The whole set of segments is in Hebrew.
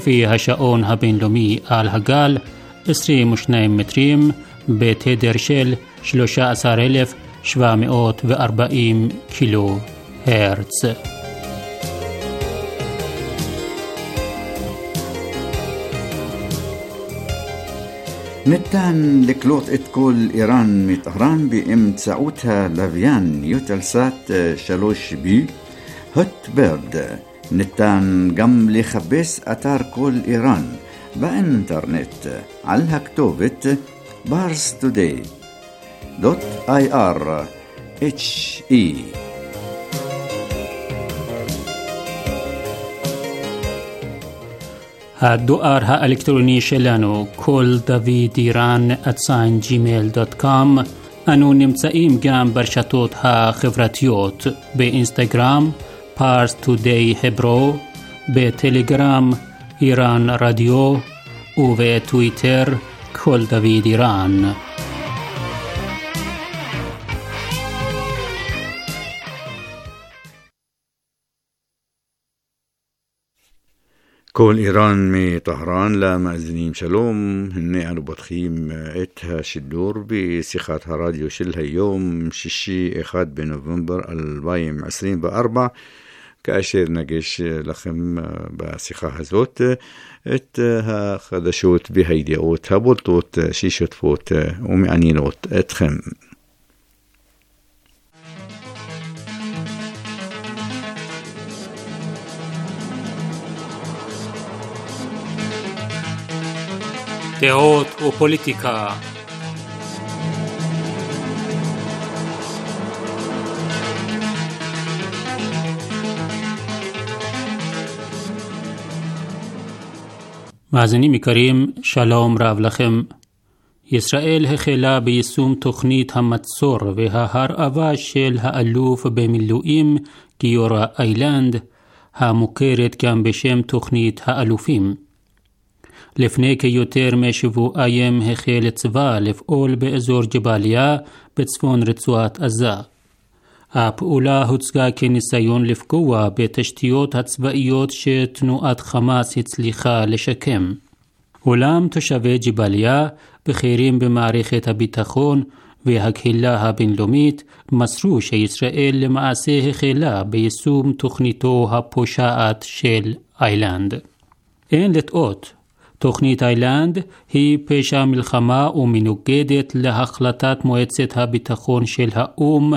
לפי השעון הבינלאומי על הגל 22 מטרים בתדר של 13,740 קילו הרץ. ניתן לקלוט את כל איראן מטהרן באמצעות הלוויין יוטלסאט 3B הוטברד. ניתן גם לחפש אתר כל איראן באינטרנט על הכתובת parstoday.ir/he. הדואר האלקטרוני שלנו כל דוד איראן @gmail.com. אנו נמצאים גם ברשתות החברתיות באינסטגרם פארס טודיי hebro, בטלגרם איראן רדיו ובטוויטר כל דוד איראן. כל איראן מטהרן למאזינים שלום, הנה אנו פותחים את השידור בשיחת הרדיו של היום שישי 1 בנובמבר 2024, כאשר נגיש לכם בשיחה הזאת את החדשות והידיעות הבולטות ששוטפות ומעניינות אתכם. דעות ופוליטיקה. מאזינים יקרים, שלום רב לכם. ישראל החלה ביישום תוכנית המצור וההרעבה של האלוף במילואים גיורא איילנד, המוכרת גם בשם תוכנית האלופים. לפני כיותר משבועיים החל צבא לפעול באזור ג'באליה בצפון רצועת עזה. הפעולה הוצגה כניסיון לפגוע בתשתיות הצבאיות שתנועת חמאס הצליחה לשקם. אולם תושבי ג'באליה, בכירים במערכת הביטחון והקהילה הבינלאומית מסרו שישראל למעשה החלה ביישום תוכניתו הפושעת של איילנד. אין לטעות, תוכנית איילנד היא פשע מלחמה ומנוגדת להחלטת מועצת הביטחון של האו"ם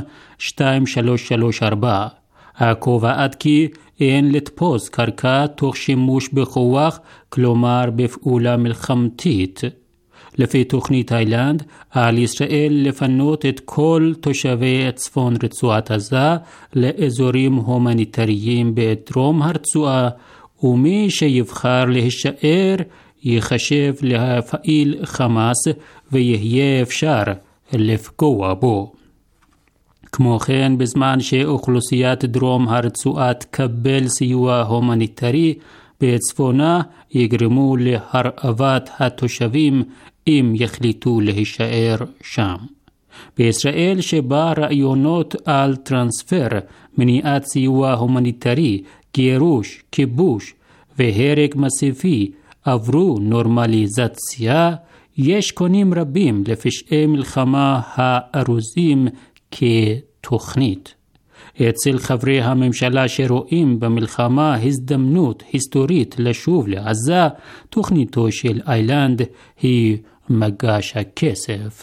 2334, הקובעת כי אין לתפוס קרקע תוך שימוש בכוח, כלומר בפעולה מלחמתית. לפי תוכנית איילנד, על ישראל לפנות את כל תושבי צפון רצועת עזה לאזורים הומניטריים בדרום הרצועה, ומי שיבחר להישאר יחשב להפעיל חמאס ויהיה אפשר לפגוע בו. כמו כן, בזמן שאוכלוסיית דרום הרצועה תקבל סיוע הומניטרי בצפונה, יגרמו להרעבת התושבים אם יחליטו להישאר שם. בישראל, שבה רעיונות על טרנספר, מניעת סיוע הומניטרי, גירוש, כיבוש והרג מסיבי עברו נורמליזציה, יש קונים רבים לפשעי מלחמה הארוזים כתוכנית. אצל חברי הממשלה שרואים במלחמה הזדמנות היסטורית לשוב לעזה, תוכניתו של איילנד היא מגש הכסף.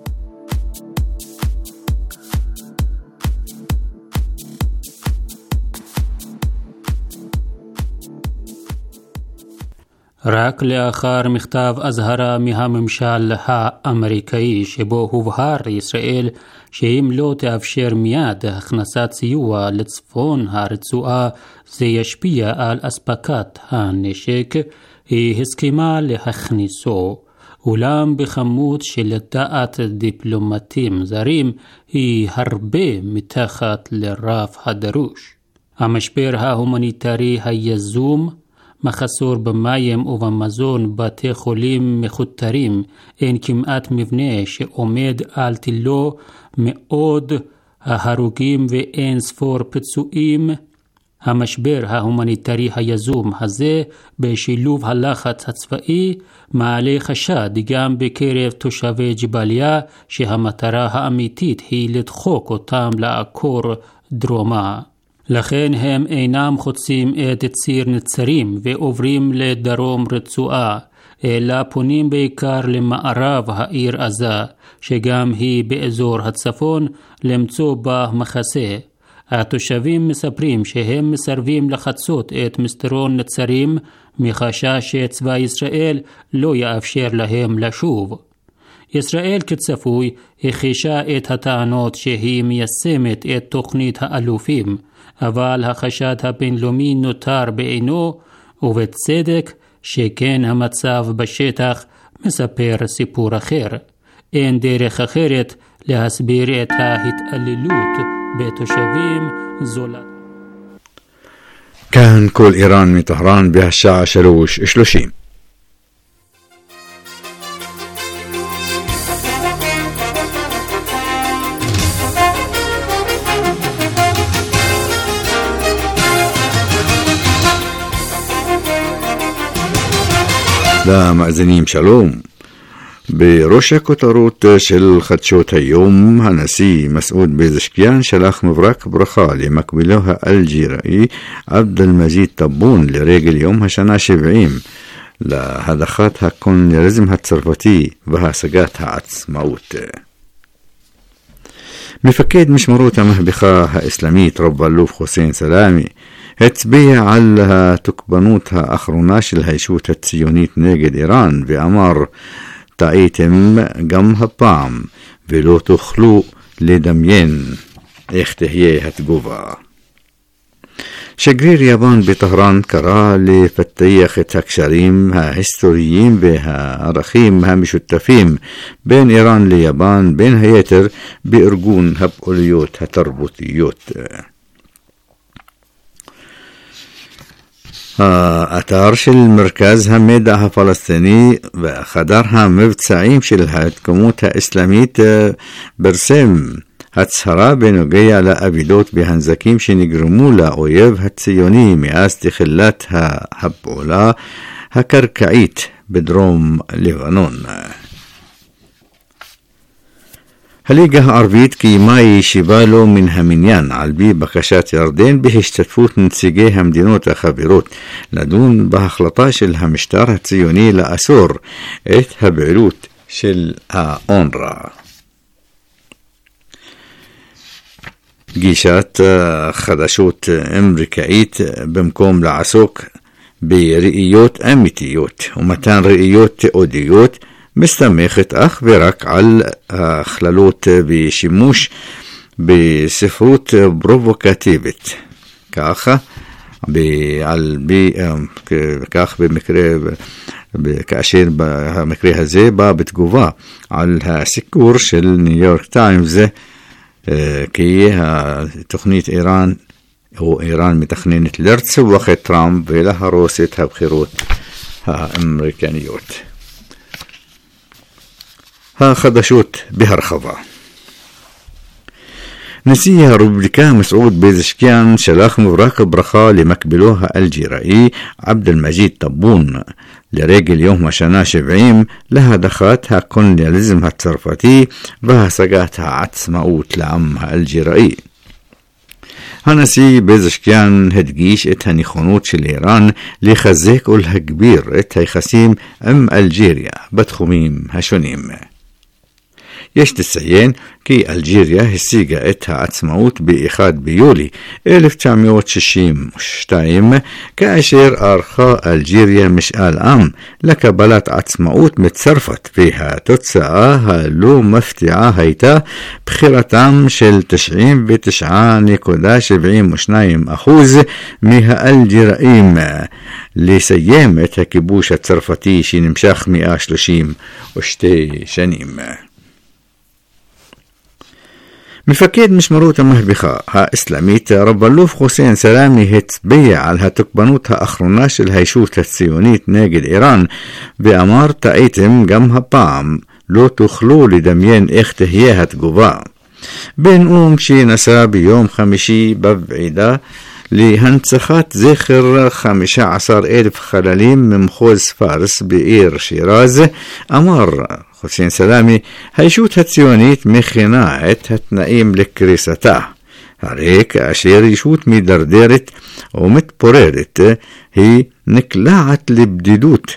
רק לאחר מכתב אזהרה מהממשל האמריקאי שבו הובהר ישראל שאם לא תאפשר מיד הכנסת סיוע לצפון הרצועה זה ישפיע על אספקת הנשק, היא הסכימה להכניסו. אולם בכמות שלדעת דיפלומטים זרים היא הרבה מתחת לרף הדרוש. המשבר ההומניטרי היזום, מחסור במים ובמזון, בתי חולים מחותרים, אין כמעט מבנה שעומד על תילו, מאוד ההרוגים ואין ספור פצועים, המשבר ההומניטרי היזום הזה בשילוב הלחץ הצבאי מעלה חשד גם בקרב תושבי ג'באליה שהמטרה האמיתית היא לדחוק אותם לעקור דרומה. לכן הם אינם חוצים את ציר נצרים ועוברים לדרום רצועה, אלא פונים בעיקר למערב העיר עזה, שגם היא באזור הצפון, למצוא בה מחסה. התושבים מספרים שהם מסרבים לחצות את מסדרון נצרים מחשש שצבא ישראל לא יאפשר להם לשוב. ישראל כצפוי הכחישה את הטענות שהיא מיישמת את תוכנית האלופים, אבל החשד הבינלאומי נותר בעינו, ובצדק שכן המצב בשטח מספר סיפור אחר. אין דרך אחרת להסביר את ההתעללות בתושבים זולת. כאן כל איראן מטהרן בהשעה 3:30. למאזינים שלום. בראש הכותרות של חדשות היום, הנשיא מסעוד פזשקיאן שלח מברק ברכה למקבילו האלג'יראי עבד אל-מג'יד טבון לרגל יום השנה 70 להדחת הקולוניאליזם הצרפתי והשגת העצמאות. מפקד משמרות המהפכה האסלאמית רב אלוף חוסיין סלאמי הצביע על התוקפנות האחרונה של הישות הציונית נגד איראן ואמר, טעיתם גם הפעם ולא תוכלו לדמיין איך תהיה התגובה. שגריר יפן בטהרן קרא לפתח את הקשרים ההיסטוריים והערכים המשותפים בין איראן ליפן, בין היתר בארגון הפעילויות התרבותיות. האתר של מרכז המידע הפלסטיני וחדר המבצעים של ההתקומות האסלאמית פרסם הצהרה בנוגע לאבדות והנזקים שנגרמו לאויב הציוני מאז תחילת הפעולה הקרקעית בדרום לבנון. הליגה הערבית קיימה ישיבה לא מן המניין על פי בקשת ירדן בהשתתפות נציגי המדינות החברות לדון בהחלטה של המשטר הציוני לאסור את הפעילות של האונר"א. גישת חדשות אמריקאית במקום לעסוק בראיות אמיתיות ומתן ראיות תיעודיות מסתמכת אך ורק על הכללות ושימוש בספרות פרובוקטיבית. כך כאשר המקרה הזה בא בתגובה על הסיקור של ניו יורק טיימס כי תוכנית איראן או איראן מתכננת לרצוח את טראמפ ולהרוס את הבחירות האמריקניות. החדשות בהרחבה. נשיא הרפובליקה מסעוד פזשקיאן שלח מברק ברכה למקבילו האלג'יראי עבד אל-מג'יד טבון לרגל יום השנה 70 להדחת הקולוניאליזם הצרפתי והשגת העצמאות לעם האלג'יראי. הנשיא פזשקיאן הדגיש את הנכונות של איראן לחזק ולהגביר את היחסים עם אלג'יריה בתחומים השונים. יש לציין כי אלג'יריה השיגה את העצמאות ב-1 ביולי 1962 כאשר ערכה אלג'יריה משאל עם לקבלת עצמאות מצרפת, והתוצאה הלא מפתיעה הייתה בחירתם של 99.72% מהאלג'יראים לסיים את הכיבוש הצרפתי שנמשך 132 שנים. מפקד משמרות המהפכה האסלאמית רב אלוף חוסיין סלאמי הצביע על התוקפנות האחרונה של הישות הציונית נגד איראן ואמר, טעיתם גם הפעם, לא תוכלו לדמיין איך תהיה התגובה. בנאום שנשא ביום חמישי בוועידה להנצחת זכר 15,000 חללים ממחוז פארס בעיר שירז, אמר חוסיין סלאמי, הישות הציונית מכינה את התנאים לקריסתה. הרי כאשר ישות מדרדרת ומתפוררת, היא נקלעת לבדידות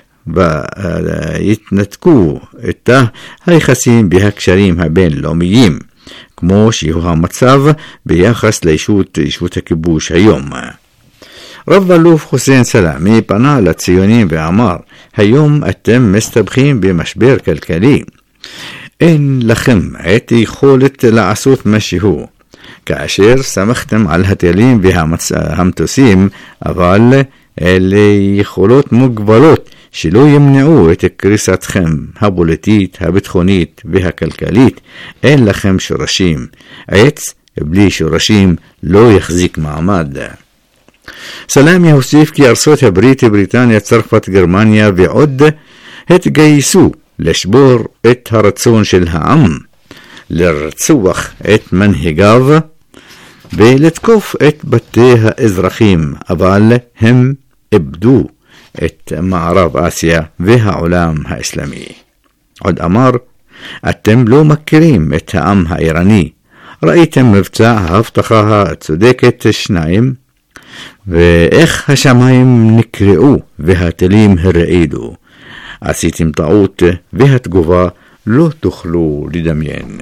ויתנתקו איתה היחסים בהקשרים הבינלאומיים, כמו שהוא המצב ביחס לישות הכיבוש היום. רב אלוף חוסיין סלאמי פנה לציונים ואמר, היום אתם מסתבכים במשבר כלכלי. אין לכם את יכולת לעשות משהו, כאשר שמחתם על הטילים והמטוסים, אבל אלה יכולות מוגבלות שלא ימנעו את קריסתכם הפוליטית, הביטחונית והכלכלית. אין לכם שורשים. עץ בלי שורשים לא יחזיק מעמד. סלאמי הוסיף כי ארצות הברית, בריטניה, צרפת, גרמניה ועוד התגייסו לשבור את הרצון של העם, לרצוח את מנהיגיו ולתקוף את בתי האזרחים, אבל הם איבדו את מערב אסיה והעולם האסלאמי. עוד אמר, אתם לא מכירים את העם האיראני. ראיתם מבצע ההבטחה הצודקת 2, ואיך השמיים נקרעו והטילים הרעידו. עשיתם טעות והתגובה לא תוכלו לדמיין.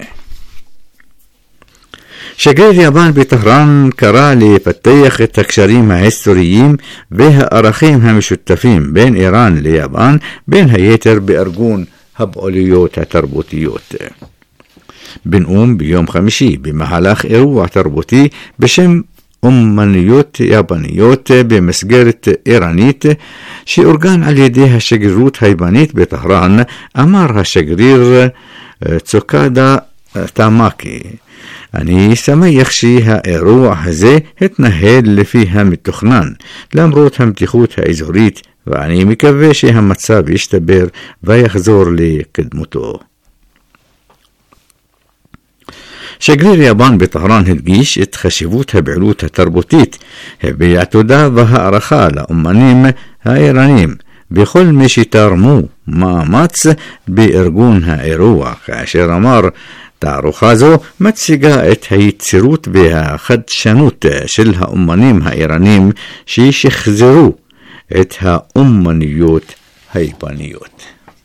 שגריר יפן בטהרן קרא לפתח את הקשרים ההיסטוריים והערכים המשותפים בין איראן ליפן, בין היתר בארגון הפעילויות התרבותיות. בנאום ביום חמישי במהלך אירוע תרבותי בשם אומנויות יפניות במסגרת איראנית שאורגן על ידי השגרירות היפנית בטהרן, אמר השגריר צוקדה טמאקי, אני שמח שהאירוע הזה התנהל לפי המתוכנן, למרות המתיחות האזורית, ואני מקווה שהמצב ישתפר ויחזור לקדמותו. שגריר יפן בטהרן הדגיש את חשיבות הפעילות התרבותית, הביע תודה והערכה לאומנים האיראנים בכל מי שתרמו מאמץ בארגון האירוע, כאשר אמר, תערוכה זו מציגה את היצירות והחדשנות של האומנים האיראנים ששחזרו את האומנויות היפניות.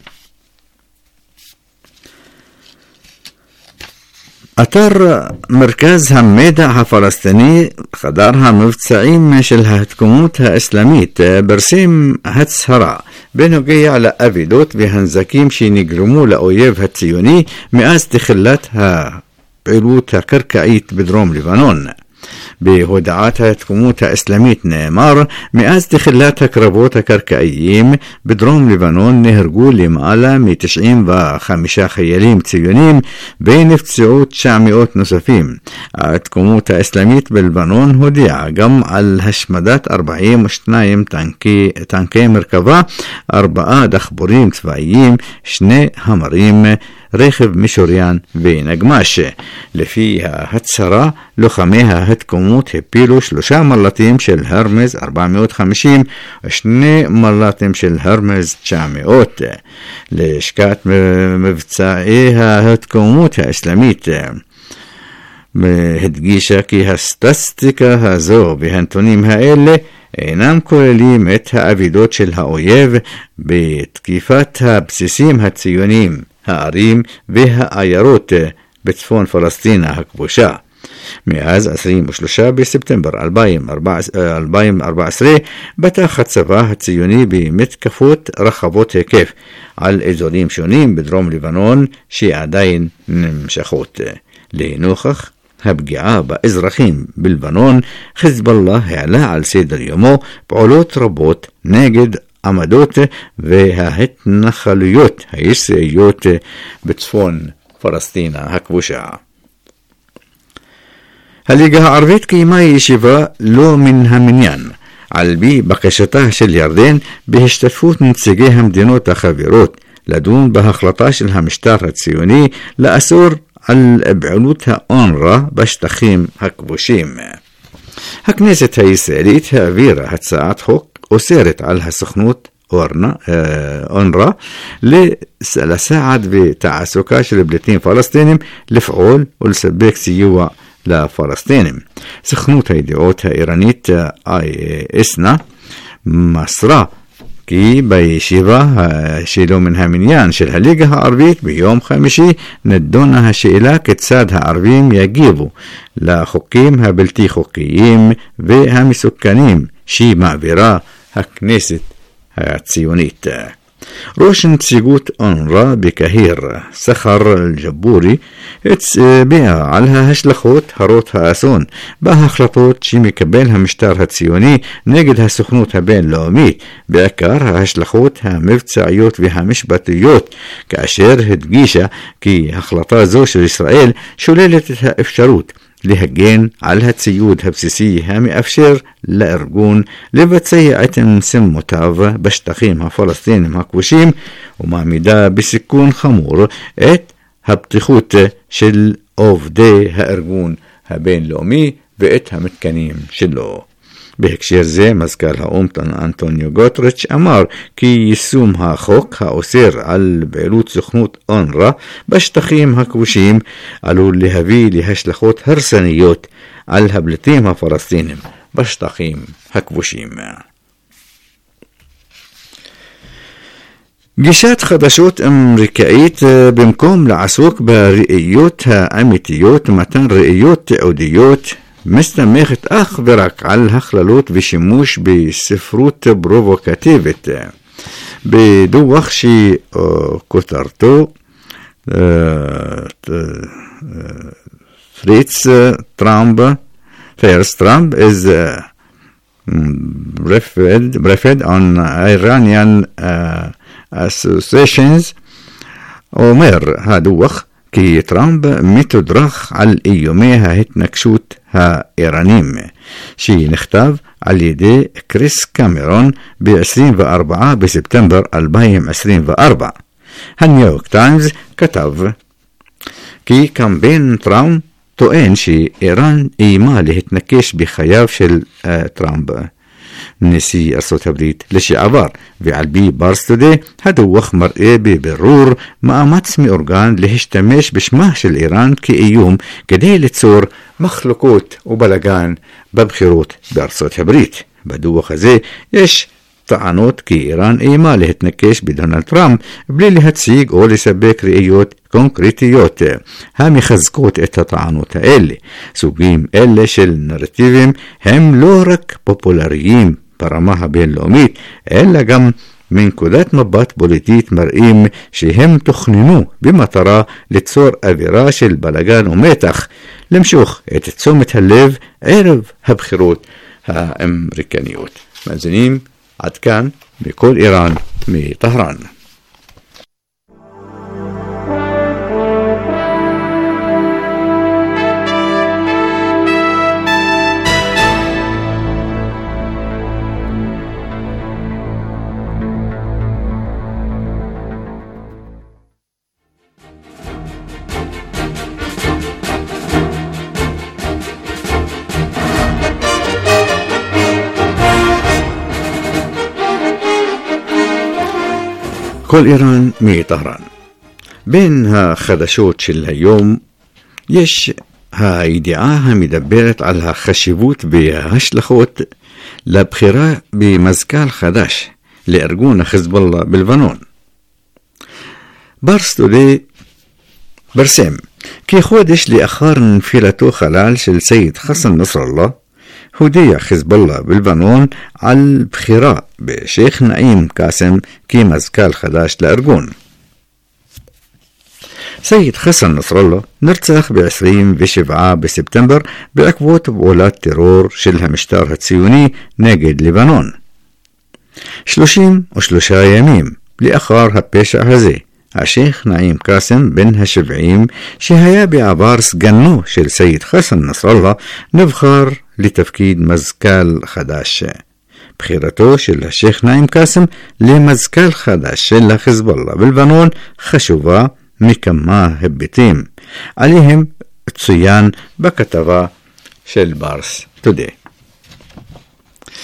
אתר מרכז המידע הפלסטיני, חדר המבצעים של ההתקומות האסלאמית, פרסם הצהרה בנוגע לאבדות והנזקים שנגרמו לאויב הציוני מאז תחילת הפעילות הקרקעית בדרום לבנון. בהודעת ההתקומות האסלאמית נאמר, מאז תחילת הקרבות הקרקעיים בדרום לבנון נהרגו למעלה מ-95 חיילים ציונים ונפצעו 900 נוספים. ההתקומות האסלאמית בלבנון הודיעה גם על השמדת 42 טנקי מרכבה, 4 דחפורים צבאיים, 2 המרים, רכב משוריין ונגמש. לפי ההצהרה, לוחמי ההתקומות הפילו 3 מל"טים של הרמז 450 ו2 מל"טים של הרמז 900. לשכת מבצעי ההתקומות האסלאמית הדגישה כי הסטטיסטיקה הזו והנתונים האלה אינם כוללים את האבדות של האויב בתקיפת הבסיסים הציוניים, הערים והעיירות בצפון פלסטין הכבושה. מאז 23 בספטמבר 2014 פתח הצבא הציוני במתקפות רחבות היקף על אזורים שונים בדרום לבנון שעדיין נמשכות. לנוכח הפגיעה באזרחים בלבנון, חיזבאללה העלה על סדר יומו פעולות רבות נגד עמדות וההתנחלויות הישראליות בצפון פלסטין הכבושה. הליגה הערבית קיימה ישיבה לא מן המניין על פי בקשתה של ירדן בהשתתפות נציגי המדינות החברות לדון בהחלטה של המשטר הציוני לאסור על פעילות האונר"א בשטחים הכבושים. הכנסת הישראלית העבירה הצעת חוק אוסרת על הסוכנות אונר"א לסעד ותעסוקה של פליטים פלסטינים לפעול ולספק סיוע לפלסטינים. סוכנות הידיעות האיראנית ISNA מסרה כי בישיבה שלו מן המניין של הליגה הערבית ביום חמישי נדונה השאלה כיצד הערבים יגיבו לחוקים הבלתי חוקיים והמסוכנים שמעבירה הכנסת הציונית. ראש נציגות אונר"א בקהיר, סחר אל-ג'בורי, הצביע על ההשלכות הרות האסון בהחלטות שמקבל המשטר הציוני נגד הסוכנות הבינלאומית, בעיקר ההשלכות המבצעיות והמשפטיות, כאשר הדגישה כי החלטה זו של ישראל שוללת את האפשרות להגן על הציוד הבסיסי המאפשר לארגון לבצע את משימותיו בשטחים הפלסטיניים הכבושים, ומעמידה בסיכון חמור את הבטיחות של עובדי הארגון הבינלאומי ואת המתקנים שלו. בהקשר זה מזכ"ל האו"ם אנטוניו גוטרץ' אמר כי יישום החוק האוסר על פעילות סוכנות אונר"א בשטחים הכבושים עלול להביא להשלכות הרסניות על הפליטים הפלסטינים בשטחים הכבושים. גישת חדשות אמריקאית במקום לעסוק בראיות האמיתיות ומתן ראיות תיעודיות מסתמכת אך ורק על הכללות ושימוש בספרות פרובוקטיבית. בדוח שכותרתו First Trump is briefed on Iranian associations, אומר הדוח כי טראמפ מתודרך על איומי ההתנגשות האיראנים, שנכתב על ידי קריס קמרון ב-24 בספטמבר 2024. הניו יורק טיימס כתב כי קמפיין טראמפ טוען שאיראן איימה להתנקש בחייו של טראמפ, נשיא ארצות הברית לשעבר, ועל פי פארס טודיי הדוח מראה בבירור מאמץ מאורגן להשתמש בשמה של איראן כאיום כדי ליצור מחלוקות ובלגן בבחירות בארצות הברית. בדוח הזה יש טענות כי איראן איימה להתנקש בדונלד טראמפ בלי להציג או לספק ראיות קונקרטיות המחזקות את הטענות האלה. סוגים אלה של נרטיבים הם לא רק פופולריים ברמה הבינלאומית, אלא גם מנקודת מבט פוליטית מראים שהם תוכננו במטרה ליצור אווירה של בלגן ומתח, למשוך את תשומת הלב ערב הבחירות האמריקניות. מאזינים, עד כאן בכל איראן מטהרן. כל איראן מטהרן. בין החדשות של היום יש הידיעה המדברת על החשיבות וההשלכות לבחירה במזכ"ל חדש לארגון החיזבאללה בלבנון. פארס טודיי פרסם כי חודש לאחר נפילתו חלל של סייד חסן נסראללה, הודיע חיזבאללה בלבנון על בחירה בשייח נעים קאסם כמזכ"ל חדש לארגון. סייד חסן נסראללה נרצח ב-27 בספטמבר בעקבות פעולת טרור של המשטר הציוני נגד לבנון. 33 ימים לאחר הפשע הזה, השייח נעים קאסם בן ה-70, שהיה בעבר סגנו של סייד חסן נסראללה, נבחר לתפקיד מזכ"ל חדש. בחירתו של השייח נעים קאסם למזכ"ל חדש של החיזבאללה בלבנון חשובה מכמה היבטים, עליהם צוין בכתבה של פארס טודיי.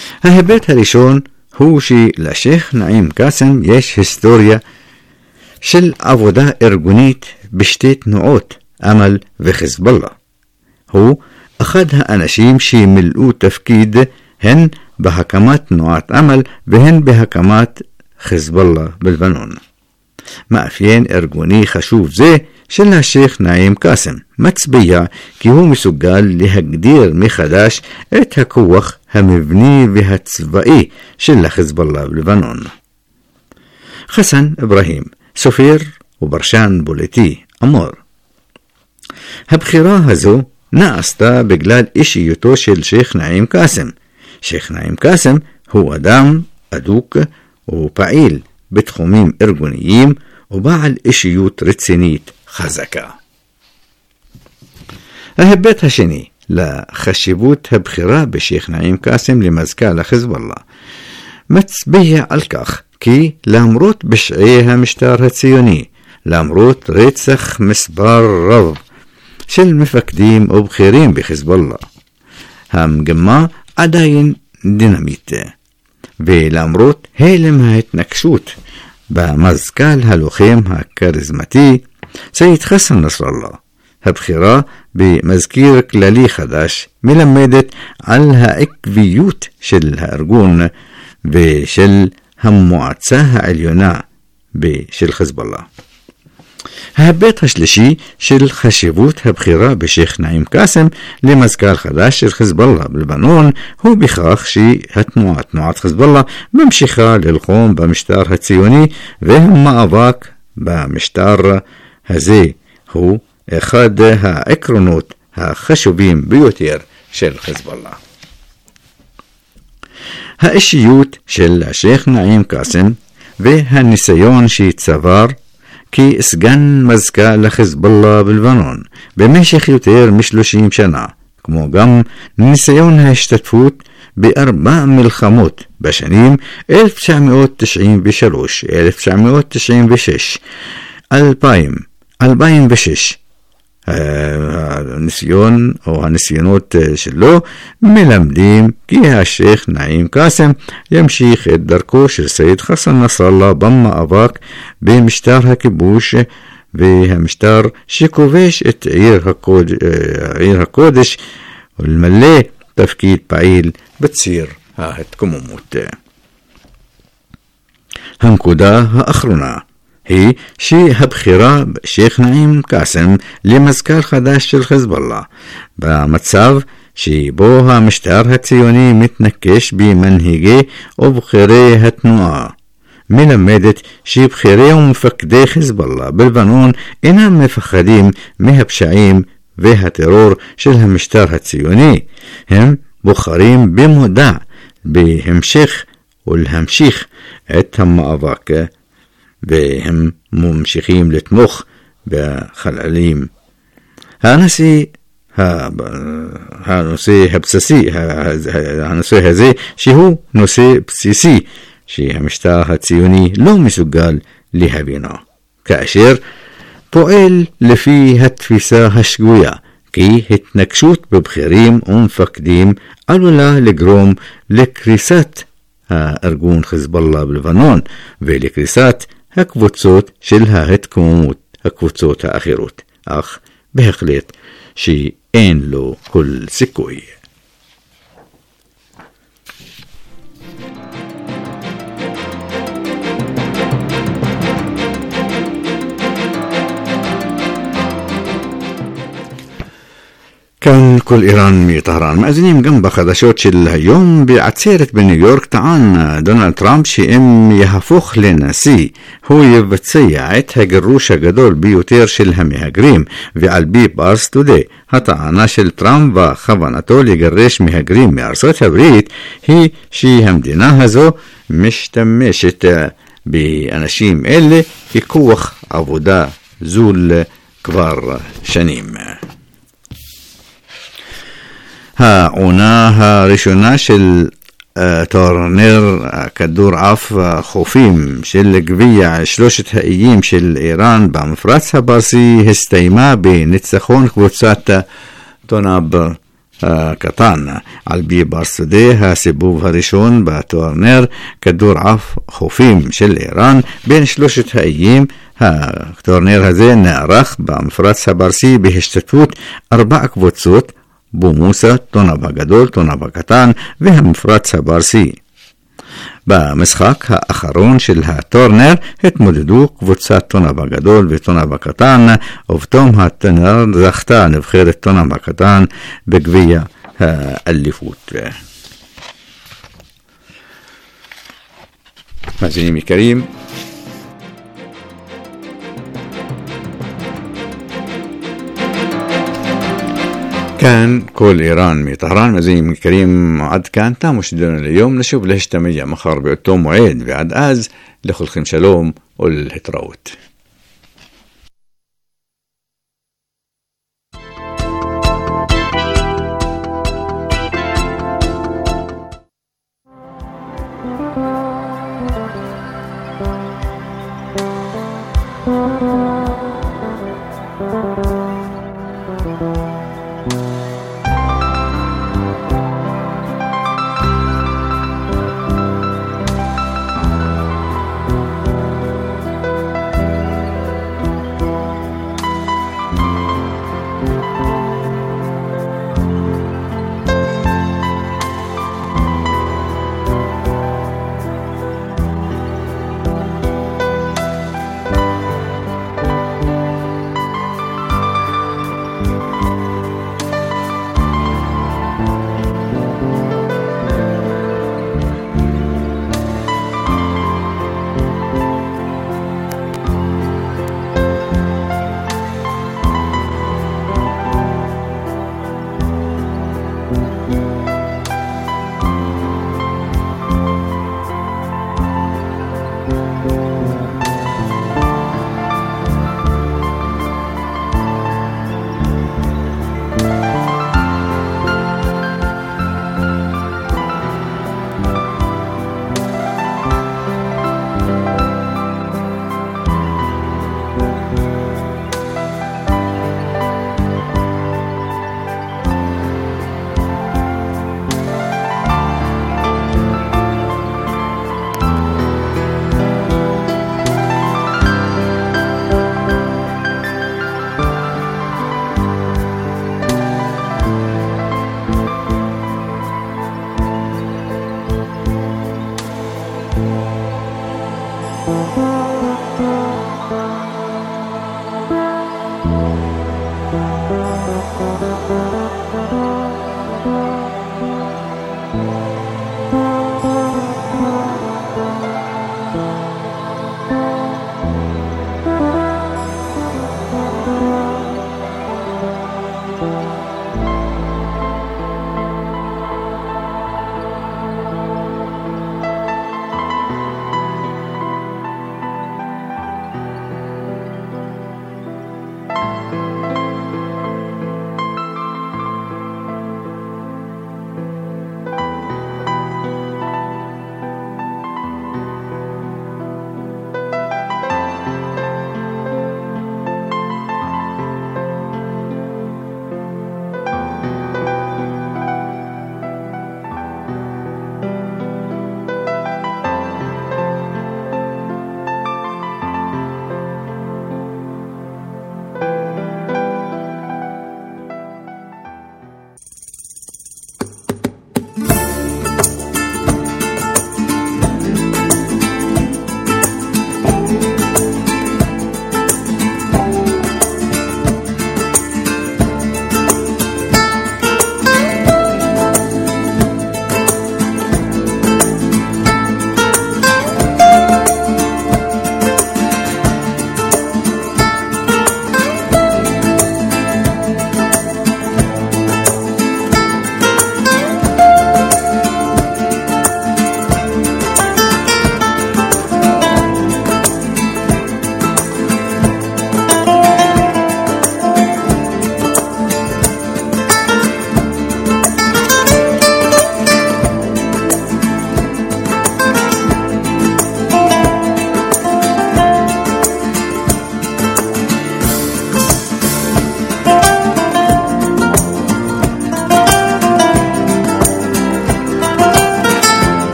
ההיבט הראשון הוא שלשייך נעים קאסם יש היסטוריה של עבודה ארגונית בשתי תנועות, אמל וחיזבאללה. הוא אחד האנשים שמילאו תפקיד הן בהקמת תנועת אמל והן בהקמת חיזבאללה בלבנון. מאפיין ארגוני חשוב זה של השייך נעים קאסם מצביע כי הוא מסוגל להגדיר מחדש את הכוח המבני והצבאי של החיזבאללה בלבנון. חסן אברהים, סופר וברשן פוליטי, אמר: הבחירה הזו נעשתה בגלל אישיותו של שייך נעים קאסם. שייך נעים קאסם הוא אדם אדוק ופעיל בתחומים ארגוניים ובעל אישיות רצינית חזקה. ההיבט השני לחשיבות הבחירה בשייך נעים קאסם למזכ"ל החיזבאללה מצביע על כך כי למרות פשעי המשטר הציוני, למרות רצח מספר רב של מפקדים ובכירים בחיזבאללה, המגמה עדיין דינמית, ולמרות הלם ההתנגשות במזכ"ל הלוחם הכריזמטי סייד חסן נסראללה, הבחירה במזכיר כללי חדש מלמדת על העקביות של הארגון ושל המועצה העליונה של חיזבאללה. ההיבט השלישי של חשיבות הבחירה בשייך נעים קאסם למזכ"ל חדש של חיזבאללה בלבנון הוא בכך תנועת חיזבאללה ממשיכה ללחום במשטר הציוני, והמאבק במשטר הזה הוא אחד העקרונות החשובים ביותר של חיזבאללה. האישיות של השייך נעים קאסם והניסיון שצבר כסגן מזכ"ל החיזבאללה בלבנון במשך יותר מ-30 שנה, כמו גם ניסיון ההשתתפות בארבע מלחמות בשנים 1993, 1996, 2000, 2006. הניסיון או הניסיונות שלו מלמדים כי השייך נעים קאסם ימשיך את דרכו של סייד חסן נסראללה במאבק במשטר הכיבוש והמשטר שכובש את עיר הקודש ולמלא תפקיד פעיל בציר ההתקוממות. הנקודה האחרונה היא שהבחירה שייך נעים קאסם למזכ"ל חדש של חיזבאללה במצב שבו המשטר הציוני מתנקש במנהיגי ובכירי התנועה מלמדת שבכירי ומפקדי חיזבאללה בלבנון אינם מפחדים מהפשעים והטרור של המשטר הציוני. הם בוחרים במודע להמשיך את המאבק, והם ממשיכים לתמוך בחללים. הנושא הזה שהוא נושא בסיסי שהמשטר הציוני לא מסוגל להבינו, כאשר פועל לפי התפיסה השגויה כי התנגשות בבכירים ומפקדים עלולה לגרום לקריסת הארגון חיזבאללה בלבנון ולקריסת הקבוצות של ההתקוממות, הקבוצות האחרות, אך בהחלט שאין לו כל סיכוי. כאן כל איראן מטהרן. מאזינים גם בחדשות של היום. בעצרת בניו יורק טען דונלד טראמפ שאם יהפוך לנשיא הוא יבצע את הגירוש הגדול ביותר של המהגרים, ועל פי פארס טודיי הטענה של טראמפ וכוונתו לגרש מהגרים מארצות הברית היא שהמדינה הזו משתמשת באנשים אלה ככוח עבודה זול כבר שנים. העונה הראשונה של טורניר כדור עף חופים של גביע שלושת האיים של איראן במפרץ הפרסי הסתיימה בניצחון קבוצת טונאב קטן. על פי ברסודי הסיבוב הראשון בטורניר כדור עף חופים של איראן בין שלושת האיים. הטורניר הזה נערך במפרץ הפרסי בהשתתפות 4 קבוצות, בומוסה, טונב הגדול, טונב הקטן והמפרץ הפרסי. במשחק האחרון של הטורניר התמודדו קבוצת טונב הגדול וטונב הקטן, ובתום הטורניר זכתה נבחרת טונב הקטן בגביע האליפות. מאזינים יקרים, كان كل إيران مطهران مزين كريم عد كان تامو شدنا اليوم نشوف ليش تمية مخار بأتوم وعيد بعد آز لخلقين شلوم والهتراوت.